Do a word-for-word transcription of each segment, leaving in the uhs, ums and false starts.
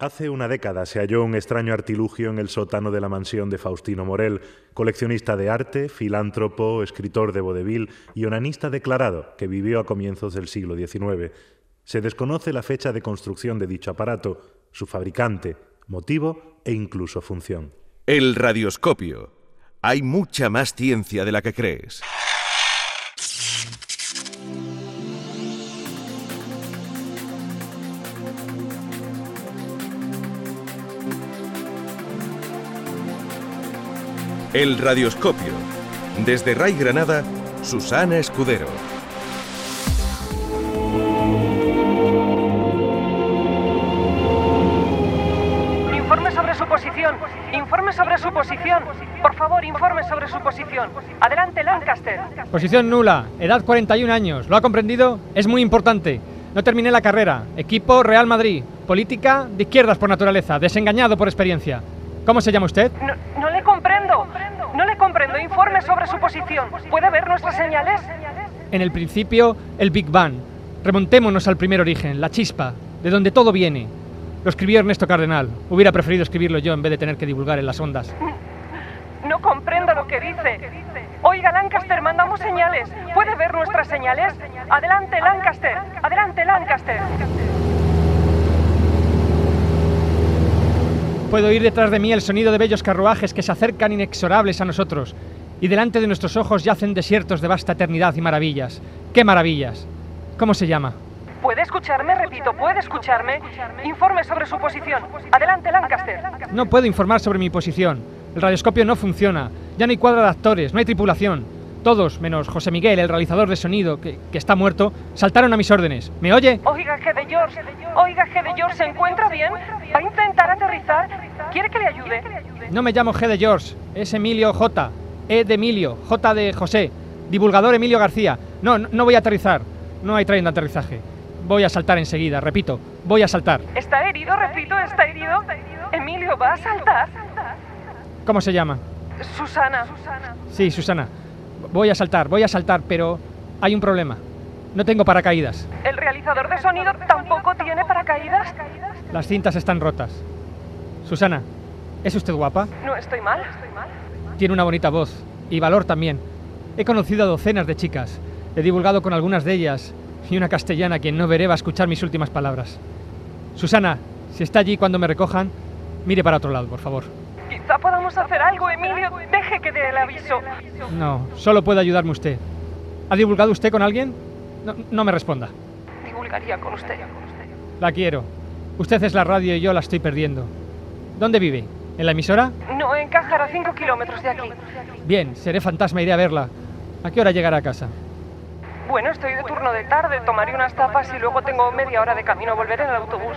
Hace una década se halló un extraño artilugio en el sótano de la mansión de Faustino Morel, coleccionista de arte, filántropo, escritor de vodevil y onanista declarado que vivió a comienzos del siglo diecinueve. Se desconoce la fecha de construcción de dicho aparato, su fabricante, motivo e incluso función. El radioscopio. Hay mucha más ciencia de la que crees. El radioscopio. Desde Ray Granada, Susana Escudero. Informe sobre su posición. Informe sobre su posición. Por favor, informe sobre su posición. Adelante, Lancaster. Posición nula. Edad cuarenta y un años. ¿Lo ha comprendido? Es muy importante. No terminé la carrera. Equipo Real Madrid. Política de izquierdas por naturaleza. Desengañado por experiencia. ¿Cómo se llama usted? No, no le comprendo. No le comprendo. Informe sobre su posición. ¿Puede ver nuestras señales? En el principio, el Big Bang. Remontémonos al primer origen, la chispa, de donde todo viene. Lo escribió Ernesto Cardenal. Hubiera preferido escribirlo yo en vez de tener que divulgar en las ondas. No comprendo lo que dice. Oiga, Lancaster, mandamos señales. ¿Puede ver nuestras señales? Adelante, Lancaster. Adelante, Lancaster. Puedo oír detrás de mí el sonido de bellos carruajes que se acercan inexorables a nosotros, y delante de nuestros ojos yacen desiertos de vasta eternidad y maravillas. ¡Qué maravillas! ¿Cómo se llama? ¿Puede escucharme? Repito, ¿puede escucharme? Informe sobre su posición. Adelante, Lancaster. No puedo informar sobre mi posición. El radioscopio no funciona. Ya no hay cuadra de actores, no hay tripulación. Todos, menos José Miguel, el realizador de sonido, que, que está muerto, saltaron a mis órdenes. ¿Me oye? Oiga, G de George. Oiga, G de George, ¿se encuentra bien? ¿Va a intentar aterrizar? ¿Quiere que le ayude? No me llamo G de George, es Emilio J. E de Emilio, J de José. Divulgador Emilio García. No, no, no voy a aterrizar. No hay tren de aterrizaje. Voy a saltar enseguida, repito, voy a saltar. ¿Está herido? Repito, ¿está herido? Emilio, ¿va a saltar? ¿Cómo se llama? Susana. Sí, Susana. Voy a saltar, voy a saltar, pero hay un problema. No tengo paracaídas. ¿El realizador de sonido tampoco tiene paracaídas? Las cintas están rotas. Susana, ¿es usted guapa? No estoy mal. Tiene una bonita voz y valor también. He conocido a docenas de chicas. He divulgado con algunas de ellas y una castellana quien no veré va a escuchar mis últimas palabras. Susana, si está allí cuando me recojan, mire para otro lado, por favor. Quizá podamos hacer algo, Emilio. Deje que dé el aviso. No, solo puede ayudarme usted. ¿Ha divulgado usted con alguien? No, no me responda. Divulgaría con usted. La quiero. Usted es la radio y yo la estoy perdiendo. ¿Dónde vive? ¿En la emisora? No, en Cájar, a cinco kilómetros de aquí. Bien, seré fantasma e iré a verla. ¿A qué hora llegará a casa? Bueno, estoy de turno de tarde. Tomaré unas tapas y luego tengo media hora de camino. Volveré en el autobús.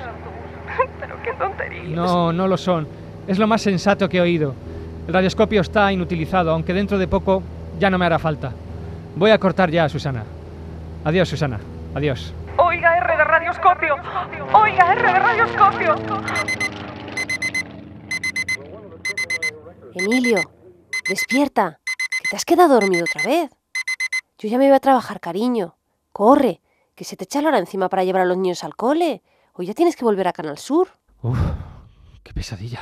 Pero qué tontería. No, no lo son. Es lo más sensato que he oído. El radioscopio está inutilizado, aunque dentro de poco ya no me hará falta. Voy a cortar ya, Susana. Adiós, Susana. Adiós. Oiga, R de radioscopio. Oiga, R de radioscopio. Emilio, despierta, que te has quedado dormido otra vez. Yo ya me voy a trabajar, cariño. Corre, que se te echa la hora encima para llevar a los niños al cole. Hoy ya tienes que volver a Canal Sur. Uf, qué pesadilla.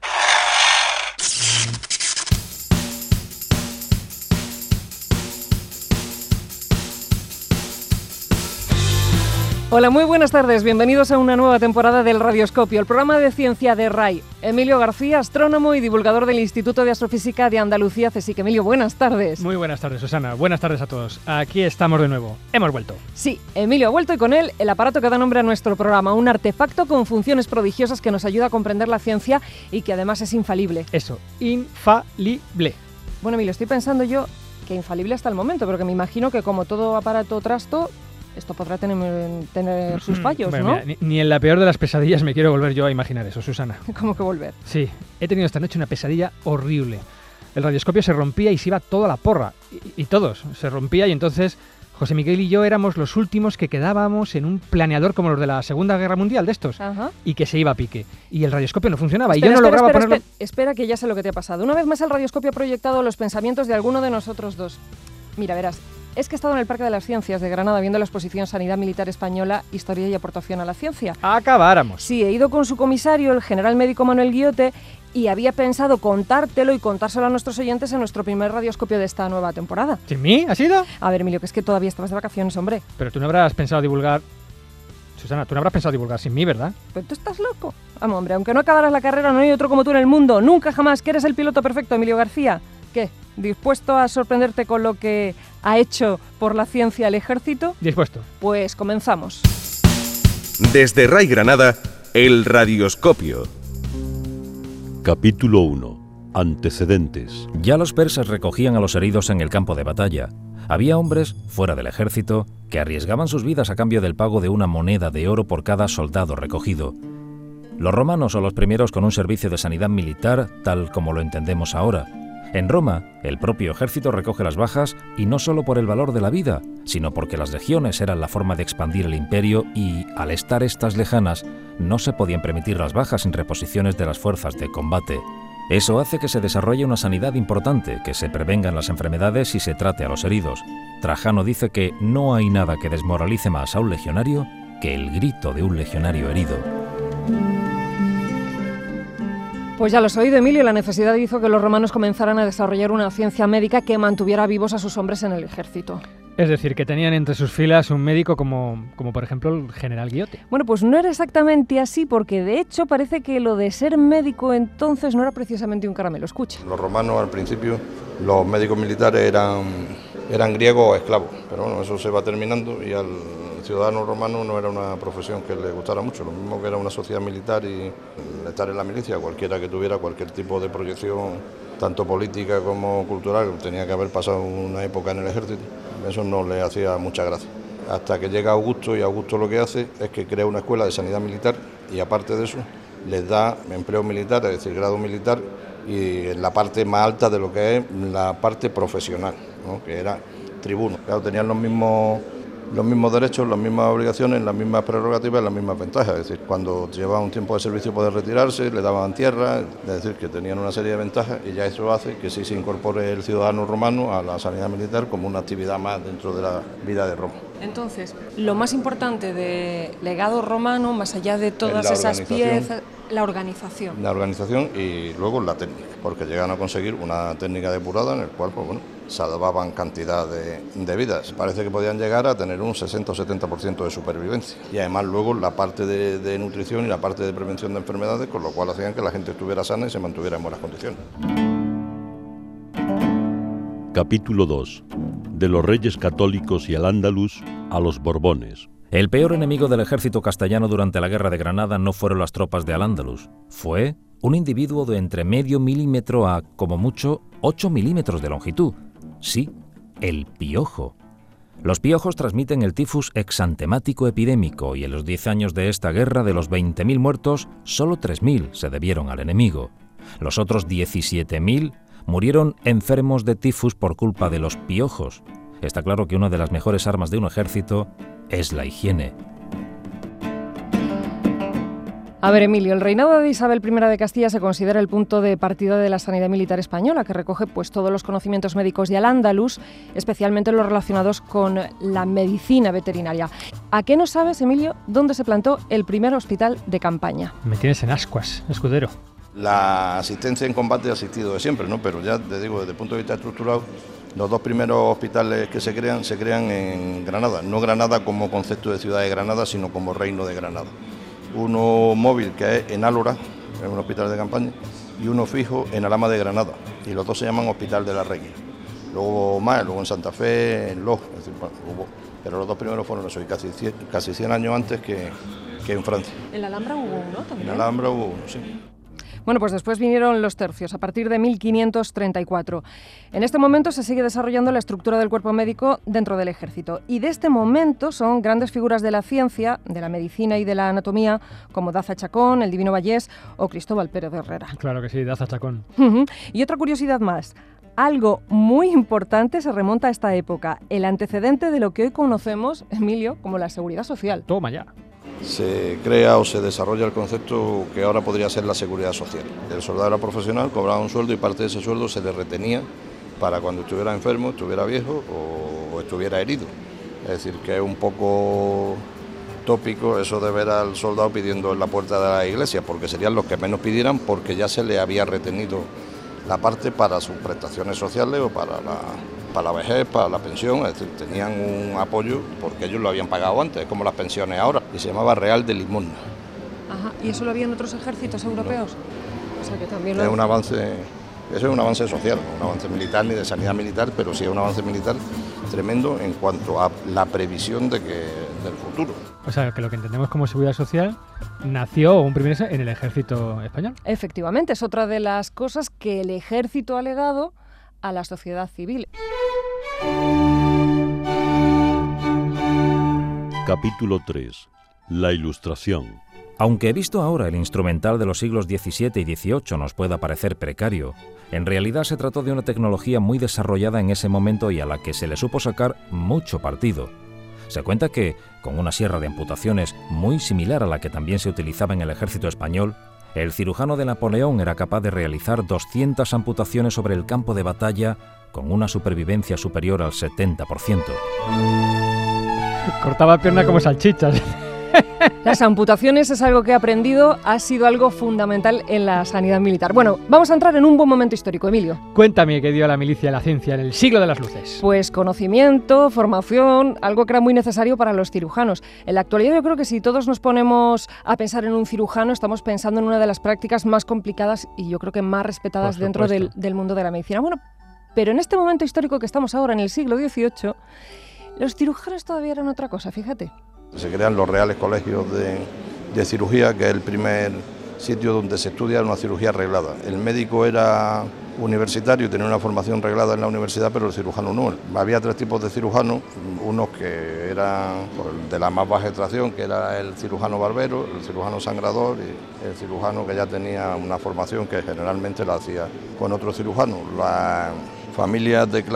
Hola, muy buenas tardes. Bienvenidos a una nueva temporada del Radioscopio, el programa de ciencia de R A I. Emilio García, astrónomo y divulgador del Instituto de Astrofísica de Andalucía, CSIC. Emilio, buenas tardes. Muy buenas tardes, Susana. Buenas tardes a todos. Aquí estamos de nuevo. Hemos vuelto. Sí, Emilio ha vuelto y con él el aparato que da nombre a nuestro programa, un artefacto con funciones prodigiosas que nos ayuda a comprender la ciencia y que además es infalible. Eso, infalible. Bueno, Emilio, estoy pensando yo que infalible hasta el momento, pero que me imagino que como todo aparato trasto, esto podrá tener, tener sus fallos, bueno, ¿no? Mira, ni, ni en la peor de las pesadillas me quiero volver yo a imaginar eso, Susana. ¿Cómo que volver? Sí, he tenido esta noche una pesadilla horrible. El radioscopio se rompía y se iba toda la porra. Y, y todos, se rompía y entonces José Miguel y yo éramos los últimos que quedábamos en un planeador como los de la Segunda Guerra Mundial, de estos. Ajá. Y que se iba a pique. Y el radioscopio no funcionaba Espera, y yo no espera, lograba espera, ponerlo... Espera, espera, que ya sé lo que te ha pasado. Una vez más el radioscopio ha proyectado los pensamientos de alguno de nosotros dos. Mira, verás, es que he estado en el Parque de las Ciencias de Granada viendo la exposición Sanidad Militar Española, Historia y Aportación a la Ciencia. Acabáramos. Sí, he ido con su comisario, el general médico Manuel Guillote, y había pensado contártelo y contárselo a nuestros oyentes en nuestro primer radioscopio de esta nueva temporada. ¿Sin mí? ¿Has ido? A ver, Emilio, que es que todavía estabas de vacaciones, hombre. Pero tú no habrás pensado divulgar... Susana, tú no habrás pensado divulgar sin mí, ¿verdad? Pero tú estás loco. Vamos, hombre, aunque no acabaras la carrera, no hay otro como tú en el mundo. Nunca jamás, que eres el piloto perfecto, Emilio García. ¿Qué? ¿Dispuesto a sorprenderte con lo que ha hecho por la ciencia el ejército? Dispuesto. Pues comenzamos. Desde Ray Granada, el radioscopio. Capítulo uno. Antecedentes. Ya los persas recogían a los heridos en el campo de batalla. Había hombres, fuera del ejército, que arriesgaban sus vidas a cambio del pago de una moneda de oro por cada soldado recogido. Los romanos son los primeros con un servicio de sanidad militar tal como lo entendemos ahora. En Roma, el propio ejército recoge las bajas y no solo por el valor de la vida, sino porque las legiones eran la forma de expandir el imperio y, al estar estas lejanas, no se podían permitir las bajas sin reposiciones de las fuerzas de combate. Eso hace que se desarrolle una sanidad importante, que se prevengan las enfermedades y se trate a los heridos. Trajano dice que no hay nada que desmoralice más a un legionario que el grito de un legionario herido. Pues ya lo has oído, Emilio, la necesidad hizo que los romanos comenzaran a desarrollar una ciencia médica que mantuviera vivos a sus hombres en el ejército. Es decir, que tenían entre sus filas un médico como, como por ejemplo, el general Guillote. Bueno, pues no era exactamente así, porque de hecho parece que lo de ser médico entonces no era precisamente un caramelo. Escucha. Los romanos al principio, los médicos militares eran, eran griegos o esclavos, pero bueno, eso se va terminando y al ciudadano romano no era una profesión que le gustara mucho, lo mismo que era una sociedad militar y estar en la milicia, cualquiera que tuviera cualquier tipo de proyección, tanto política como cultural, tenía que haber pasado una época en el ejército, eso no le hacía mucha gracia. Hasta que llega Augusto, y Augusto lo que hace es que crea una escuela de sanidad militar y aparte de eso les da empleo militar, es decir, grado militar, y en la parte más alta de lo que es la parte profesional, ¿no? Que era tribuno. Claro, tenían los mismos... los mismos derechos, las mismas obligaciones, las mismas prerrogativas, las mismas ventajas. Es decir, cuando llevaban un tiempo de servicio poder retirarse, le daban tierra, es decir, que tenían una serie de ventajas y ya eso hace que sí se incorpore el ciudadano romano a la sanidad militar como una actividad más dentro de la vida de Roma. Entonces, lo más importante del legado romano, más allá de todas esas piezas, la organización. La organización y luego la técnica, porque llegan a conseguir una técnica depurada en el cual, pues bueno, salvaban cantidad de, de vidas. Parece que podían llegar a tener un sesenta o setenta por ciento de supervivencia. Y además luego la parte de, de nutrición y la parte de prevención de enfermedades, con lo cual hacían que la gente estuviera sana y se mantuviera en buenas condiciones. Capítulo dos. De los reyes católicos y al-Ándalus a los Borbones. El peor enemigo del ejército castellano durante la Guerra de Granada no fueron las tropas de al-Ándalus. Fue un individuo de entre medio milímetro a, como mucho, ocho milímetros de longitud. Sí, el piojo. Los piojos transmiten el tifus exantemático epidémico y en los diez años de esta guerra, de los veinte mil muertos, solo tres mil se debieron al enemigo. Los otros diecisiete mil murieron enfermos de tifus por culpa de los piojos. Está claro que una de las mejores armas de un ejército es la higiene. A ver, Emilio, el reinado de Isabel primera de Castilla se considera el punto de partida de la sanidad militar española, que recoge pues todos los conocimientos médicos de al-Ándalus, especialmente los relacionados con la medicina veterinaria. ¿A qué no sabes, Emilio, dónde se plantó el primer hospital de campaña? Me tienes en ascuas, escudero. La asistencia en combate ha existido de siempre, ¿no? Pero ya te digo, desde el punto de vista estructural, los dos primeros hospitales que se crean, se crean en Granada. No Granada como concepto de ciudad de Granada, sino como reino de Granada. Uno móvil, que es en Álora, que es un hospital de campaña, y uno fijo en Alhama de Granada, y los dos se llaman Hospital de la Reina. Luego más, luego en Santa Fe, en Los, es decir, bueno, hubo, pero los dos primeros fueron eso, y casi cien, casi cien años antes que, que en Francia. ¿En la Alhambra hubo uno también? En la Alhambra hubo uno, sí. Bueno, pues después vinieron los tercios, a partir de mil quinientos treinta y cuatro. En este momento se sigue desarrollando la estructura del cuerpo médico dentro del ejército. Y de este momento son grandes figuras de la ciencia, de la medicina y de la anatomía, como Daza Chacón, el Divino Vallés o Cristóbal Pérez de Herrera. Claro que sí, Daza Chacón. Uh-huh. Y otra curiosidad más. Algo muy importante se remonta a esta época, el antecedente de lo que hoy conocemos, Emilio, como la seguridad social. Toma ya. Se crea o se desarrolla el concepto que ahora podría ser la seguridad social. El soldado era profesional, cobraba un sueldo y parte de ese sueldo se le retenía para cuando estuviera enfermo, estuviera viejo o estuviera herido. Es decir, que es un poco tópico eso de ver al soldado pidiendo en la puerta de la iglesia, porque serían los que menos pidieran, porque ya se le había retenido la parte para sus prestaciones sociales o para la, para la vejez, para la pensión. Es decir, tenían un apoyo porque ellos lo habían pagado antes, como las pensiones ahora, y se llamaba Real de Limosna. Ajá, ¿y eso lo había en otros ejércitos europeos? No. O sea que también lo... Es un avance, eso es un avance social, no un avance militar ni de sanidad militar, pero sí es un avance militar tremendo en cuanto a la previsión de que, del futuro. O sea, que lo que entendemos como seguridad social nació un primer en el ejército español. Efectivamente, es otra de las cosas que el ejército ha legado a la sociedad civil. Capítulo tres. La Ilustración. Aunque visto ahora el instrumental de los siglos diecisiete y dieciocho nos pueda parecer precario, en realidad se trató de una tecnología muy desarrollada en ese momento y a la que se le supo sacar mucho partido. Se cuenta que, con una sierra de amputaciones muy similar a la que también se utilizaba en el ejército español, el cirujano de Napoleón era capaz de realizar doscientas amputaciones sobre el campo de batalla con una supervivencia superior al setenta por ciento. Cortaba pierna como salchichas. Las amputaciones es algo que he aprendido, ha sido algo fundamental en la sanidad militar. Bueno, vamos a entrar en un buen momento histórico, Emilio. Cuéntame qué dio a la milicia la ciencia en el siglo de las luces. Pues conocimiento, formación, algo que era muy necesario para los cirujanos. En la actualidad yo creo que si todos nos ponemos a pensar en un cirujano, estamos pensando en una de las prácticas más complicadas y yo creo que más respetadas dentro del, del mundo de la medicina. Bueno, pero en este momento histórico que estamos ahora, en el siglo dieciocho, los cirujanos todavía eran otra cosa, fíjate. Se crean los Reales Colegios de, de Cirugía, que es el primer sitio donde se estudia una cirugía arreglada. El médico era universitario y tenía una formación reglada en la universidad, pero el cirujano no. Había tres tipos de cirujanos, unos que eran de la más baja extracción, que era el cirujano barbero, el cirujano sangrador y el cirujano que ya tenía una formación que generalmente la hacía con otro cirujano. Las familias de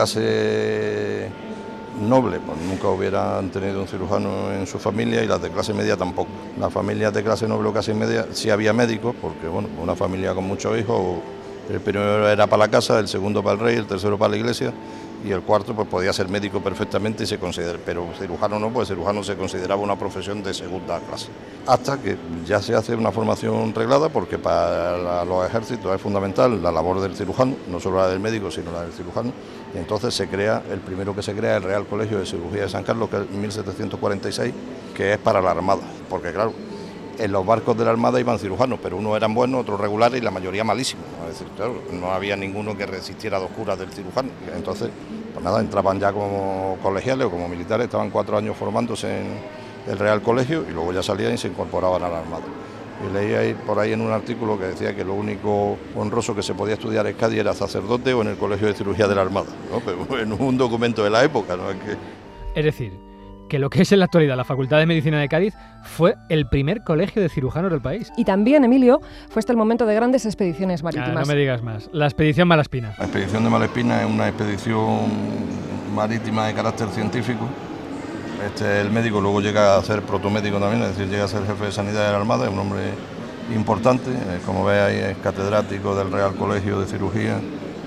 clase noble, pues nunca hubieran tenido un cirujano en su familia, y las de clase media tampoco. Las familias de clase noble o clase media sí había médicos, porque bueno, una familia con muchos hijos, el primero era para la casa, el segundo para el rey, el tercero para la iglesia, y el cuarto pues podía ser médico perfectamente y se considera, pero cirujano no, pues cirujano se consideraba una profesión de segunda clase. Hasta que ya se hace una formación reglada, porque para los ejércitos es fundamental la labor del cirujano, no solo la del médico, sino la del cirujano. Y entonces se crea, el primero que se crea, el Real Colegio de Cirugía de San Carlos, que es en mil setecientos cuarenta y seis, que es para la Armada, porque claro, en los barcos de la Armada iban cirujanos, pero unos eran buenos, otros regulares y la mayoría malísimos. Es decir, claro, no había ninguno que resistiera a dos curas del cirujano. Entonces, pues nada, entraban ya como colegiales o como militares, estaban cuatro años formándose en el Real Colegio y luego ya salían y se incorporaban a la Armada. Y leí ahí, por ahí en un artículo que decía que lo único honroso que se podía estudiar en Cádiz era sacerdote o en el Colegio de Cirugía de la Armada, ¿no? Pero en un documento de la época, ¿no? Es que... Es decir, que lo que es en la actualidad la Facultad de Medicina de Cádiz fue el primer colegio de cirujanos del país. Y también, Emilio, fue hasta el momento de grandes expediciones marítimas. Ah, no me digas más. La expedición Malaspina. La expedición de Malaspina es una expedición marítima de carácter científico. Este, el médico luego llega a ser protomédico también, es decir, llega a ser jefe de sanidad de la Armada, es un hombre importante, como veis ahí es catedrático del Real Colegio de Cirugía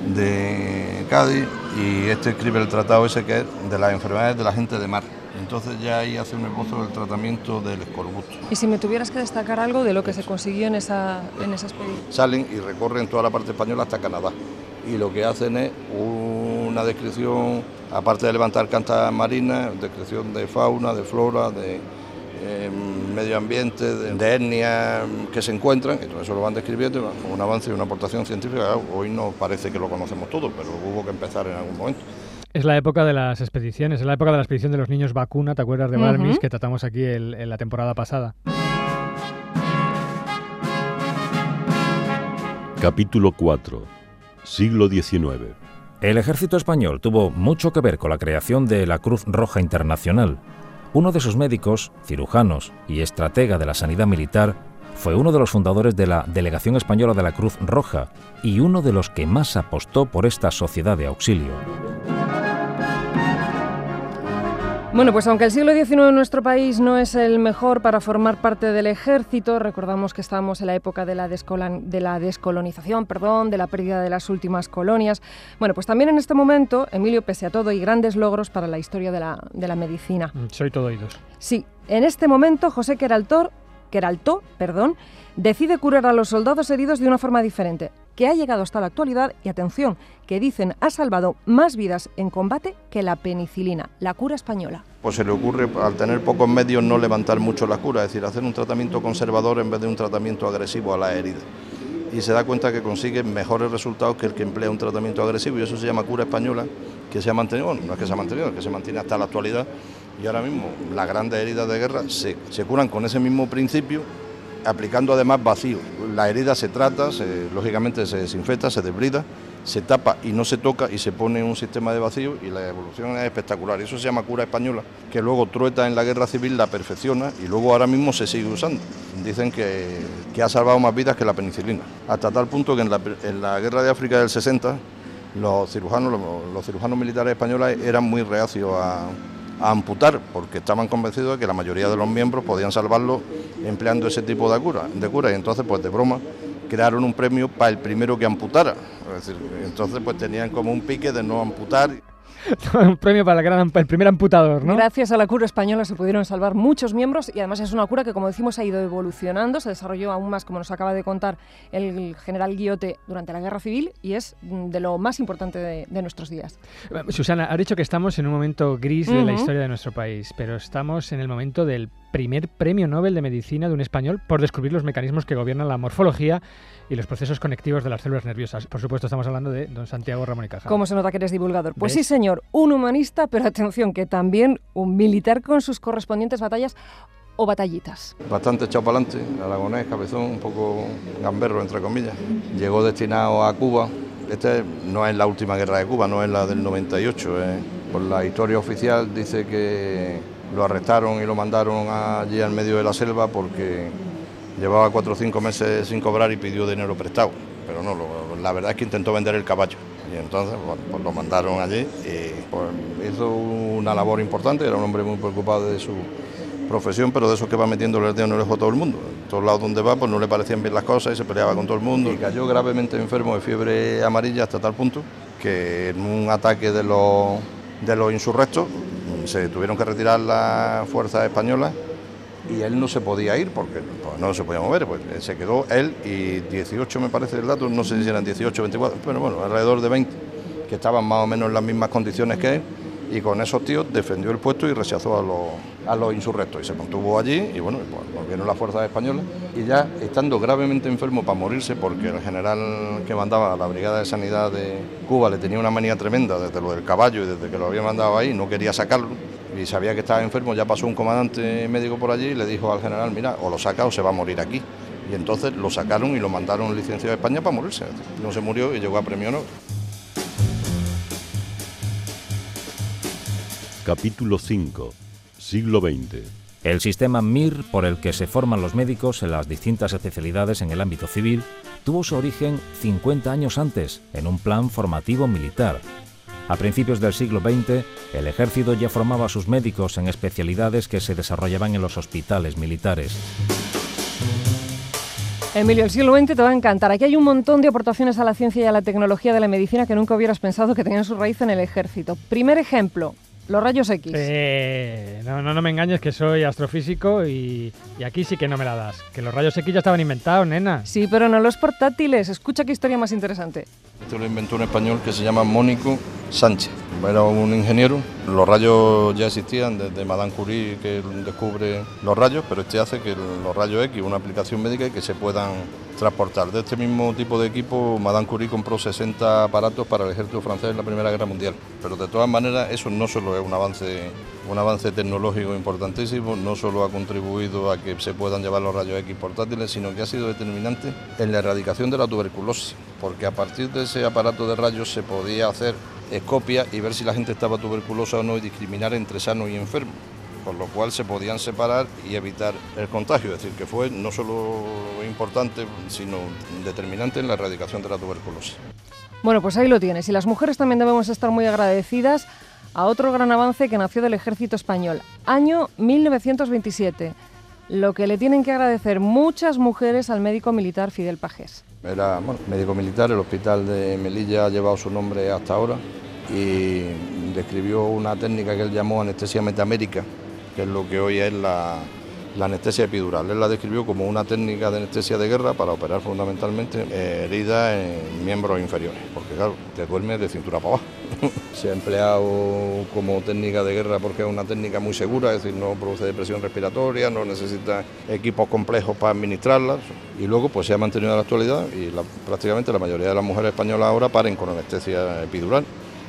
de Cádiz, y este escribe el tratado ese que es de las enfermedades de la gente de mar. Entonces ya ahí hace un esbozo del tratamiento del escorbuto. Y si me tuvieras que destacar algo de lo que se consiguió en esa, en esa expedición. Salen y recorren toda la parte española hasta Canadá, y lo que hacen es una descripción, aparte de levantar cantas marinas, descripción de fauna, de flora, de eh, medio ambiente, de, de etnias que se encuentran, y todo eso lo van describiendo, un avance y una aportación científica. Hoy no parece que lo conocemos todo, pero hubo que empezar en algún momento. Es la época de las expediciones, es la época de la expedición de los niños vacuna, ¿te acuerdas de Balmis, uh-huh. que tratamos aquí el, en la temporada pasada? Capítulo cuatro. Siglo diecinueve. El ejército español tuvo mucho que ver con la creación de la Cruz Roja Internacional. Uno de sus médicos, cirujanos y estratega de la sanidad militar, fue uno de los fundadores de la Delegación Española de la Cruz Roja y uno de los que más apostó por esta sociedad de auxilio. Bueno, pues aunque el siglo diecinueve en nuestro país no es el mejor para formar parte del ejército, recordamos que estamos en la época de la, descolan- de la descolonización, perdón, de la pérdida de las últimas colonias. Bueno, pues también en este momento, Emilio, pese a todo, hay grandes logros para la historia de la, de la medicina. Soy todo oídos. Sí, en este momento José Queraltó, Queraltó, perdón, decide curar a los soldados heridos de una forma diferente, que ha llegado hasta la actualidad y, atención, que dicen ha salvado más vidas en combate que la penicilina, la cura española. Pues se le ocurre, al tener pocos medios, no levantar mucho la cura, es decir, hacer un tratamiento conservador en vez de un tratamiento agresivo a la herida. Y se da cuenta que consigue mejores resultados que el que emplea un tratamiento agresivo, y eso se llama cura española, que se ha mantenido, bueno, no es que se ha mantenido, es que se mantiene hasta la actualidad, y ahora mismo las grandes heridas de guerra se, se curan con ese mismo principio, aplicando además vacío. La herida se trata, se, lógicamente se desinfecta, se desbrida, se tapa y no se toca y se pone un sistema de vacío y la evolución es espectacular. Eso se llama cura española, que luego Trueta en la guerra civil la perfecciona y luego ahora mismo se sigue usando. Dicen que, que ha salvado más vidas que la penicilina, hasta tal punto que en la, en la guerra de África del sesenta los cirujanos, los, los cirujanos militares españoles eran muy reacios a... a amputar, porque estaban convencidos de que la mayoría de los miembros podían salvarlo empleando ese tipo de cura, de cura y entonces pues de broma crearon un premio para el primero que amputara, es decir, entonces pues tenían como un pique de no amputar. Un premio para el, gran, el primer amputador, ¿no? Gracias a la cura española se pudieron salvar muchos miembros y además es una cura que, como decimos, ha ido evolucionando, se desarrolló aún más, como nos acaba de contar el general Guillote, durante la Guerra Civil y es de lo más importante de, de nuestros días. Susana, has dicho que estamos en un momento gris uh-huh. de la historia de nuestro país, pero estamos en el momento del primer premio Nobel de Medicina de un español por descubrir los mecanismos que gobiernan la morfología y los procesos conectivos de las células nerviosas. Por supuesto, estamos hablando de don Santiago Ramón y Cajal. ¿Cómo se nota que eres divulgador? Pues ¿ves? Sí, señor, un humanista, pero atención, que también un militar con sus correspondientes batallas o batallitas. Bastante echado para adelante, aragonés, cabezón, un poco gamberro, entre comillas. Llegó destinado a Cuba. Esta no es la última guerra de Cuba, no es la del noventa y ocho. Eh. Por la historia oficial dice que lo arrestaron y lo mandaron allí al medio de la selva porque llevaba cuatro o cinco meses sin cobrar y pidió dinero prestado, pero no, lo, la verdad es que intentó vender el caballo y entonces bueno, pues lo mandaron allí y pues, hizo una labor importante, era un hombre muy preocupado de su profesión, pero de esos que va metiéndole el dedo en el ojo a todo el mundo. En todos lados donde va pues no le parecían bien las cosas y se peleaba con todo el mundo y cayó gravemente enfermo de fiebre amarilla hasta tal punto que en un ataque de los, de los insurrectos se tuvieron que retirar las fuerzas españolas y él no se podía ir porque pues, no se podía mover, pues se quedó él y dieciocho, me parece el dato, no sé si eran dieciocho, veinticuatro, pero bueno, alrededor de veinte, que estaban más o menos en las mismas condiciones que él, y con esos tíos defendió el puesto y rechazó a los, a los insurrectos y se mantuvo allí y bueno, pues volvieron las fuerzas españolas y ya estando gravemente enfermo para morirse porque el general que mandaba a la Brigada de Sanidad de Cuba le tenía una manía tremenda desde lo del caballo y desde que lo había mandado ahí, no quería sacarlo y sabía que estaba enfermo, ya pasó un comandante médico por allí y le dijo al general, mira, o lo saca o se va a morir aquí. Y entonces lo sacaron y lo mandaron licenciado a España para morirse. No se murió y llegó a premio Nobel. Capítulo cinco. Siglo veinte. El sistema M I R, por el que se forman los médicos en las distintas especialidades en el ámbito civil, tuvo su origen cincuenta años antes, en un plan formativo militar. A principios del siglo veinte, el ejército ya formaba a sus médicos en especialidades que se desarrollaban en los hospitales militares. Emilio, el siglo veinte te va a encantar. Aquí hay un montón de aportaciones a la ciencia y a la tecnología de la medicina que nunca hubieras pensado que tenían su raíz en el ejército. Primer ejemplo, los rayos X. Eh, no, no, no me engañes que soy astrofísico y, y aquí sí que no me la das. Que los rayos X ya estaban inventados, nena. Sí, pero no los portátiles. Escucha qué historia más interesante. Esto lo inventó un español que se llama Mónico Sánchez. Era un ingeniero. Los rayos ya existían desde Madame Curie, que descubre los rayos, pero este hace que los rayos X, una aplicación médica, y que se puedan transportar. De este mismo tipo de equipo, Madame Curie compró sesenta aparatos para el ejército francés en la Primera Guerra Mundial. Pero de todas maneras, eso no solo es un avance, un avance tecnológico importantísimo, no solo ha contribuido a que se puedan llevar los rayos X portátiles, sino que ha sido determinante en la erradicación de la tuberculosis, porque a partir de ese aparato de rayos se podía hacer escopia y ver si la gente estaba tuberculosa o no y discriminar entre sano y enfermo, con lo cual se podían separar y evitar el contagio, es decir, que fue no solo importante, sino determinante en la erradicación de la tuberculosis. Bueno, pues ahí lo tienes, y las mujeres también debemos estar muy agradecidas a otro gran avance que nació del ejército español, año mil novecientos veintisiete, lo que le tienen que agradecer muchas mujeres al médico militar Fidel Pagés. Era bueno, médico militar, el hospital de Melilla ha llevado su nombre hasta ahora y describió una técnica que él llamó anestesia metamérica, que es lo que hoy es la, la anestesia epidural. Él la describió como una técnica de anestesia de guerra para operar fundamentalmente eh, heridas en miembros inferiores, porque claro, te duermes de cintura para abajo. Se ha empleado como técnica de guerra porque es una técnica muy segura, es decir, no produce depresión respiratoria, no necesita equipos complejos para administrarla, y luego pues se ha mantenido en la actualidad y la, prácticamente la mayoría de las mujeres españolas ahora paren con anestesia epidural.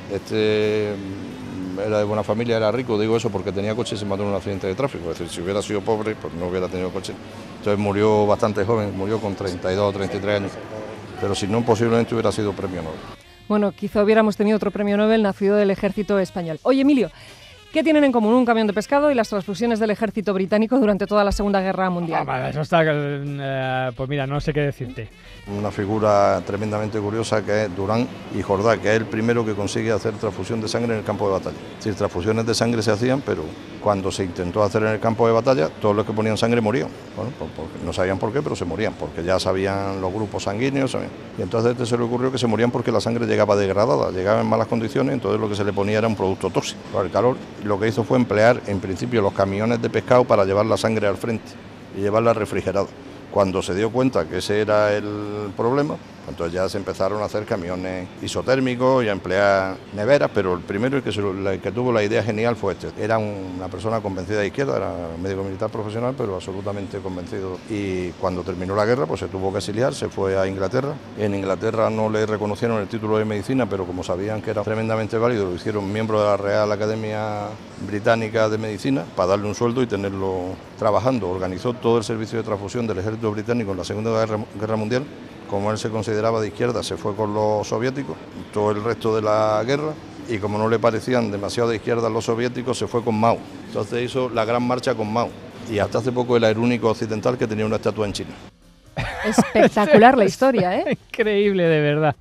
Este era de buena familia, era rico, digo eso porque tenía coche y se mató en un accidente de tráfico, es decir, si hubiera sido pobre pues no hubiera tenido coche. Entonces murió bastante joven, murió con treinta y dos o treinta y tres años, pero si no posiblemente hubiera sido premio Nobel. Bueno, quizá hubiéramos tenido otro premio Nobel nacido del ejército español. Oye, Emilio, ¿qué tienen en común un camión de pescado y las transfusiones del ejército británico durante toda la Segunda Guerra Mundial? Ah, eso está... Eh, pues mira, no sé qué decirte. Una figura tremendamente curiosa que es Durán y Jordá, que es el primero que consigue hacer transfusión de sangre en el campo de batalla. Es decir, transfusiones de sangre se hacían, pero cuando se intentó hacer en el campo de batalla, todos los que ponían sangre morían. Bueno, pues porque no sabían por qué, pero se morían, porque ya sabían los grupos sanguíneos. ¿sabían? Y entonces a este se le ocurrió que se morían porque la sangre llegaba degradada, llegaba en malas condiciones, entonces lo que se le ponía era un producto tóxico. Por el calor, lo que hizo fue emplear en principio los camiones de pescado para llevar la sangre al frente y llevarla refrigerada. Cuando se dio cuenta que ese era el problema, entonces ya se empezaron a hacer camiones isotérmicos y a emplear neveras, pero el primero el que, se, el que tuvo la idea genial fue este. Era una persona convencida de izquierda, era médico militar profesional, pero absolutamente convencido. Y cuando terminó la guerra, pues se tuvo que exiliar, se fue a Inglaterra. En Inglaterra no le reconocieron el título de medicina, pero como sabían que era tremendamente válido, lo hicieron miembro de la Real Academia Británica de Medicina para darle un sueldo y tenerlo trabajando. Organizó todo el servicio de transfusión del ejército británico en la Segunda Guerra, Guerra Mundial. Como él se consideraba de izquierda, se fue con los soviéticos todo el resto de la guerra y como no le parecían demasiado de izquierda los soviéticos, se fue con Mao. Entonces hizo la gran marcha con Mao y hasta hace poco era el único occidental que tenía una estatua en China. Espectacular la historia, ¿eh? Increíble, de verdad.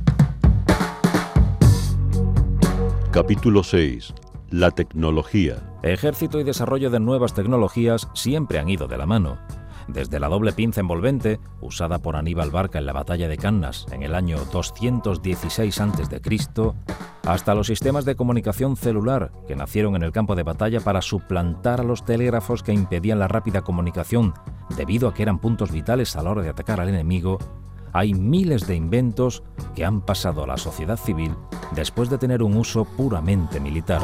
Capítulo seis. La tecnología. Ejército y desarrollo de nuevas tecnologías siempre han ido de la mano. Desde la doble pinza envolvente, usada por Aníbal Barca en la batalla de Cannas en el año doscientos dieciséis antes de Cristo, hasta los sistemas de comunicación celular que nacieron en el campo de batalla para suplantar a los telégrafos que impedían la rápida comunicación debido a que eran puntos vitales a la hora de atacar al enemigo, hay miles de inventos que han pasado a la sociedad civil después de tener un uso puramente militar.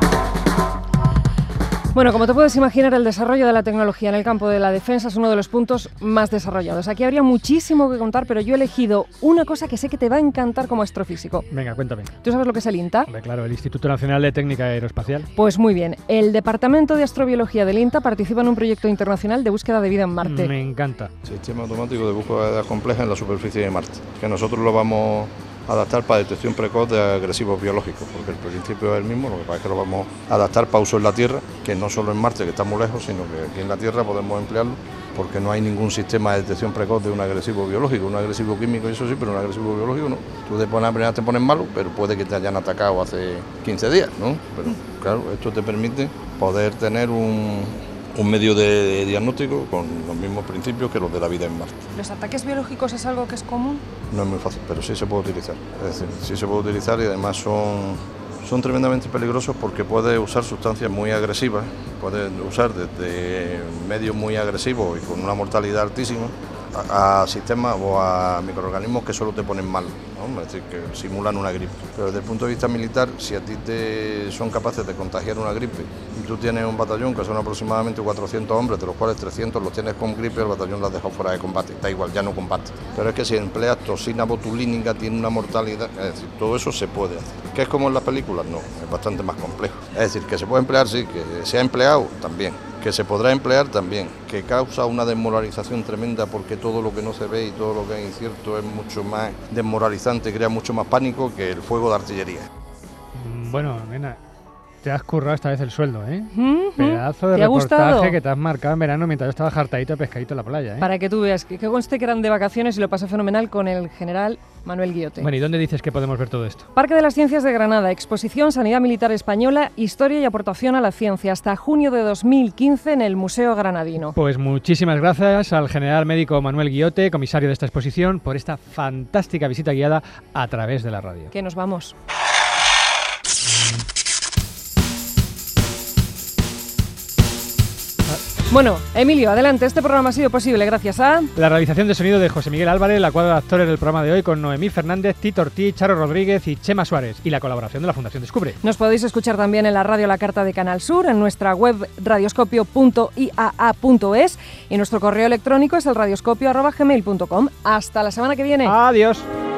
Bueno, como te puedes imaginar, el desarrollo de la tecnología en el campo de la defensa es uno de los puntos más desarrollados. Aquí habría muchísimo que contar, pero yo he elegido una cosa que sé que te va a encantar como astrofísico. Venga, cuéntame. ¿Tú sabes lo que es el INTA? Hombre, claro, el Instituto Nacional de Técnica Aeroespacial. Pues muy bien. El Departamento de Astrobiología del INTA participa en un proyecto internacional de búsqueda de vida en Marte. Me encanta. Sistema automático de búsqueda de edad compleja en la superficie de Marte. Que nosotros lo vamos a adaptar para detección precoz de agresivos biológicos, porque el principio es el mismo, lo que pasa es que lo vamos a adaptar para uso en la Tierra, que no solo en Marte, que está muy lejos, sino que aquí en la Tierra podemos emplearlo, porque no hay ningún sistema de detección precoz de un agresivo biológico, un agresivo químico, eso sí, pero un agresivo biológico no. Tú te pones, primero te pones malo, pero puede que te hayan atacado hace quince días, ¿no? Pero claro, esto te permite poder tener un, un medio de diagnóstico con los mismos principios que los de la vida en Marte. ¿Los ataques biológicos es algo que es común? No es muy fácil, pero sí se puede utilizar. Es decir, sí se puede utilizar y además son, son tremendamente peligrosos porque puede usar sustancias muy agresivas, puede usar desde medios muy agresivos y con una mortalidad altísima a, a sistemas o a microorganismos que solo te ponen mal, ¿no? Es decir, que simulan una gripe. Pero desde el punto de vista militar, si a ti te son capaces de contagiar una gripe y tú tienes un batallón que son aproximadamente cuatrocientos hombres, de los cuales trescientos los tienes con gripe, el batallón las dejó fuera de combate, da igual, ya no combate. Pero es que si empleas toxina botulínica tiene una mortalidad, es decir, todo eso se puede hacer. ¿Qué es como en las películas? No, es bastante más complejo. Es decir, que se puede emplear, sí, que se ha empleado también, que se podrá emplear también, que causa una desmoralización tremenda porque todo lo que no se ve y todo lo que es incierto es mucho más desmoralizante, crea mucho más pánico que el fuego de artillería. Bueno, nena, Te has currado esta vez el sueldo, ¿eh? Mm-hmm. Pedazo de ¿Te ha reportaje gustado? que te has marcado en verano mientras yo estaba jartadito de pescadito en la playa, ¿eh? Para que tú veas, que, que conste que eran de vacaciones y lo pasé fenomenal con el general Manuel Guillote. Bueno, ¿y dónde dices que podemos ver todo esto? Parque de las Ciencias de Granada, exposición Sanidad Militar Española, Historia y aportación a la ciencia, hasta junio de dos mil quince en el Museo Granadino. Pues muchísimas gracias al general médico Manuel Guillote, comisario de esta exposición, por esta fantástica visita guiada a través de la radio. Que nos vamos. Bueno, Emilio, adelante. Este programa ha sido posible gracias a... La realización de sonido de José Miguel Álvarez, la cuadra de actores del programa de hoy con Noemí Fernández, Tito Ortiz, Charo Rodríguez y Chema Suárez, y la colaboración de la Fundación Descubre. Nos podéis escuchar también en la radio La Carta de Canal Sur, en nuestra web radioscopio punto i a a punto es y nuestro correo electrónico es el radioscopio arroba gmail punto com. Hasta la semana que viene. Adiós.